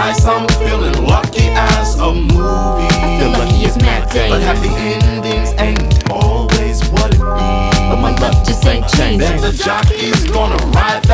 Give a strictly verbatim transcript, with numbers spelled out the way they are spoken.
nice, I'm feeling lucky as a movie. I feel lucky as Matt Damon. But happy endings ain't always what it be. But my luck just ain't changing. Then the jockey's gonna ride